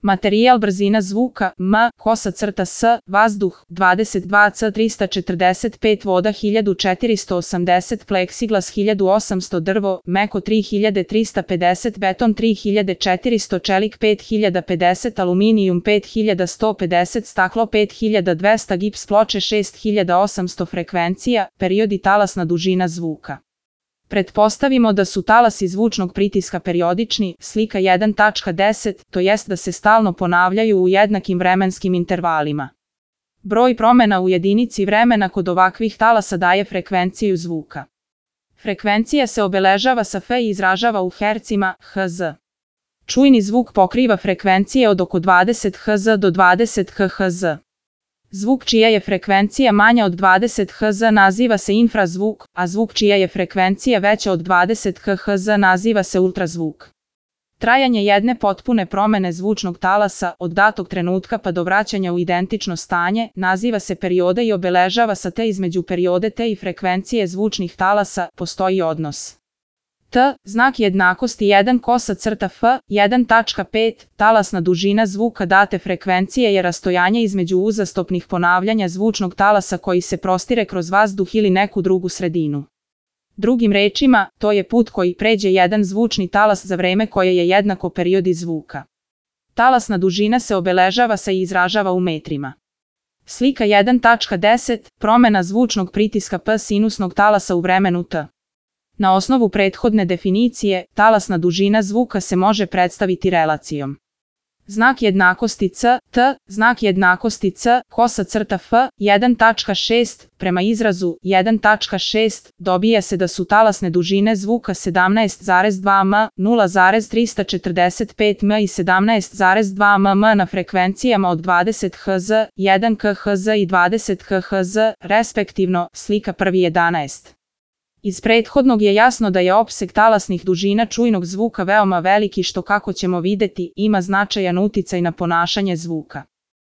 Materijal, brzina zvuka, m, -s, vazduh, 22 c 345, voda 1480, pleksiglas 1800, drvo, meko 3350, beton 3400, čelik 5050, aluminijum 5150, staklo 5200, gips ploče 6800, frekvencija, period i talasna dužina zvuka. Pretpostavimo da su talasi zvučnog pritiska periodični, slika 1.10, to jest da se stalno ponavljaju u jednakim vremenskim intervalima. Broj promjena u jedinici vremena kod ovakvih talasa daje frekvenciju zvuka. Frekvencija se obeležava sa F i izražava u hercima, Hz. Čujni zvuk pokriva frekvencije od oko 20 Hz do 20 kHz. Zvuk čija je frekvencija manja od 20 Hz naziva se infrazvuk, a zvuk čija je frekvencija veća od 20 kHz naziva se ultrazvuk. Trajanje jedne potpune promjene zvučnog talasa, od datog trenutka pa do vraćanja u identično stanje, naziva se perioda i obeležava sa T. Između periode T i frekvencije zvučnih talasa postoji odnos T, znak jednakosti 1 F, 1.5, talasna dužina zvuka date frekvencije je rastojanje između uzastopnih ponavljanja zvučnog talasa koji se prostire kroz vazduh ili neku drugu sredinu. Drugim rečima, to je put koji pređe jedan zvučni talas za vreme koje je jednako periodi zvuka. Talasna dužina se obeležava sa i izražava u metrima. Slika 1.10, promjena zvučnog pritiska P sinusnog talasa u vremenu T. Na osnovu prethodne definicije, talasna dužina zvuka se može predstaviti relacijom. Znak jednakosti C, T, znak jednakosti C, F, 1.6, prema izrazu 1.6, dobija se da su talasne dužine zvuka 17,2 m, 0,345 m i 17,2 mm na frekvencijama od 20 Hz, 1 kHz i 20 kHz, respektivno, slika 1.11. Iz prethodnog je jasno da je opseg talasnih dužina čujnog zvuka veoma veliki što, kako ćemo vidjeti, ima značajan uticaj na ponašanje zvuka.